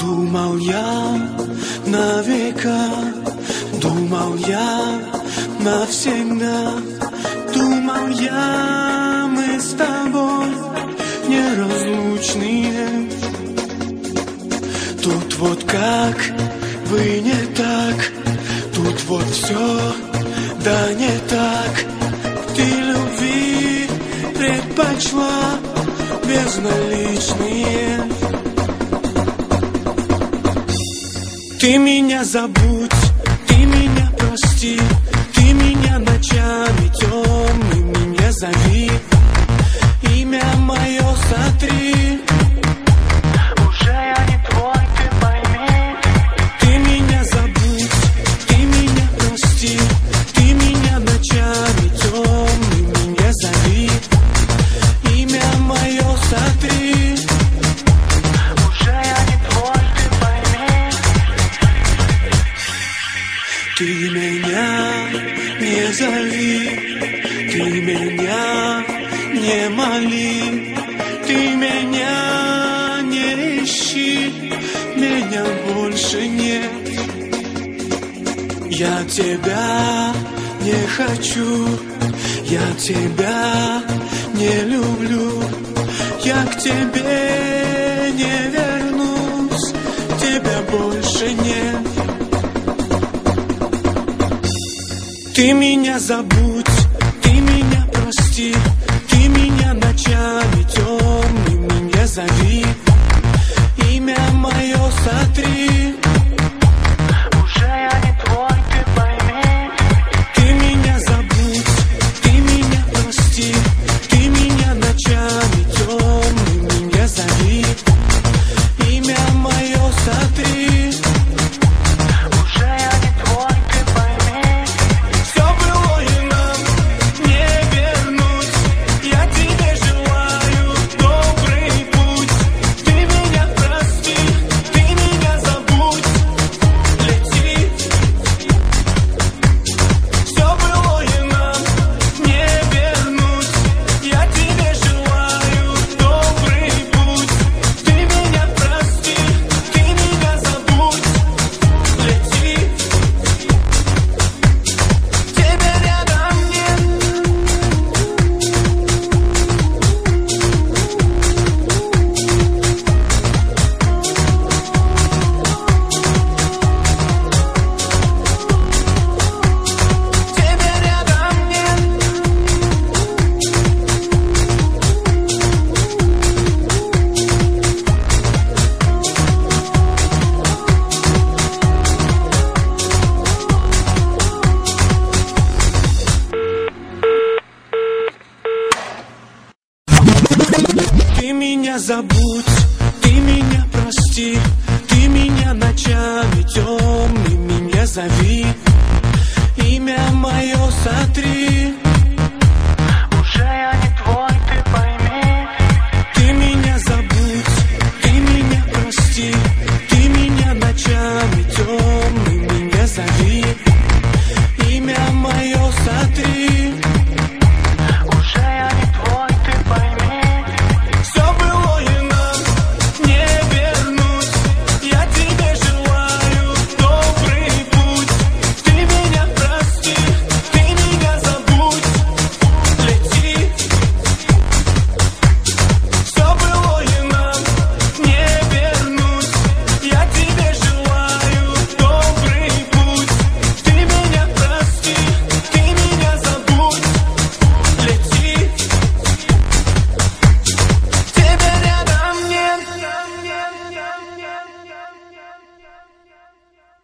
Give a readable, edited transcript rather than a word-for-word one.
Думал я на века, думал я навсегда, думал я, мы с тобой неразлучные. Тут вот как вы не так, тут вот все, да не так. Ты любви предпочла безналичные. Ты меня забудь, ты меня прости, ты меня ночами темными не зови, имя мое сотри. Уже я не твой, ты пойми. Ты меня забудь, ты меня прости, ты меня ночами темными не зови, имя мое сотри. Уже я не твой, ты пойми. Ты меня не зови, ты меня не моли, ты меня не ищи, меня больше нет. Я тебя не хочу, я тебя не люблю, я к тебе не вернусь, тебя больше нет. Ты меня забудь, ты меня прости, ты меня ночами темными не зови, имя мое сотри. Уже я не твой, ты пойми. Ты меня забудь, ты меня прости, ты меня ночами темными не зови, имя мое сотри. Уже я не твой, ты пойми. Все было и нам не вернуть. Я тебе желаю добрый путь. Ты меня прости, ты меня забудь. Лети. Все было и нам не вернуть. Я тебе желаю добрый путь. Ты меня прости, ты меня забудь. Лети. Тебя рядом нет. Тебя рядом нет. Ты меня забудь, ты меня прости, ты меня ночами темными не зови, имя мое сотри. Уже я